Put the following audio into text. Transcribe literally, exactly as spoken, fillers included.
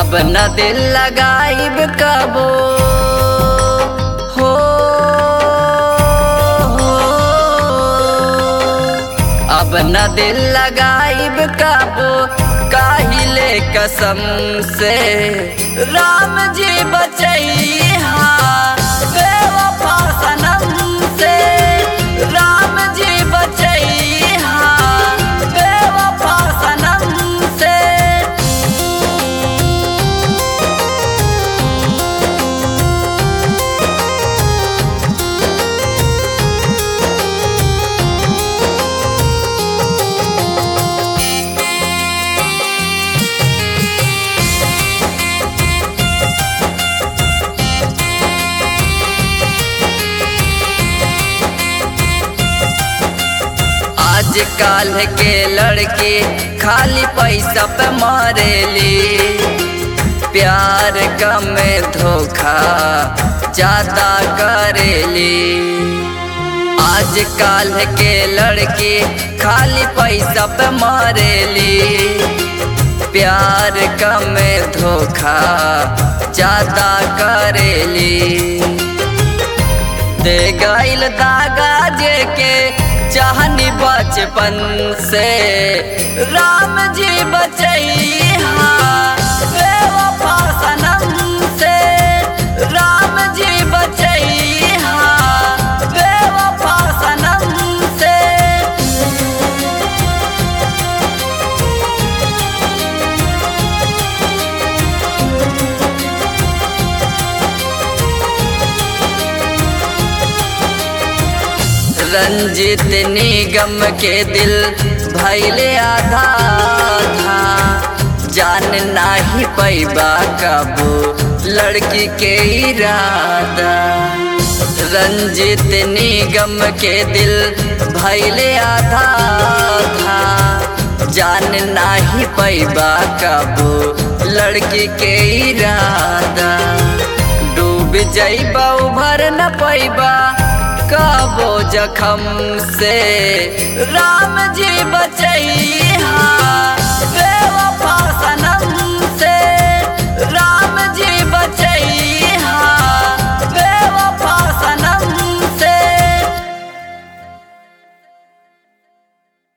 अब न दिल लगाइब कबो हो, हो अब न दिल लगाइब कबो काहिले कसम से। राम जी बचैहा बेवफा सनम से, राम जी बचैहा बेवफा सनम से। आजकल के लड़के खाली पैसा पे मरेली, प्यार कम धोखा ज्यादा करेली। आजकल के लड़के खाली पैसा पे मरेली, प्यार कम धोखा ज्यादा करेली। दे गइल दागा जे के चाहनी बचपन से, राम जी बचैहा बेवफा सनम से, राम जी बचैहा बेवफा सनम से। रंजित निगम के दिल भइले आधा था, जान नाही पैबा कबो लड़की के इरादा। रंजित निगम के दिल भइले आधा था, जान नाही पैबा कबो लड़की के इरादा। डूब जाइबा उभर न पैबा कबो जखम से, राम जी बचैहा बेवफा सनम से, राम जी बचैहा।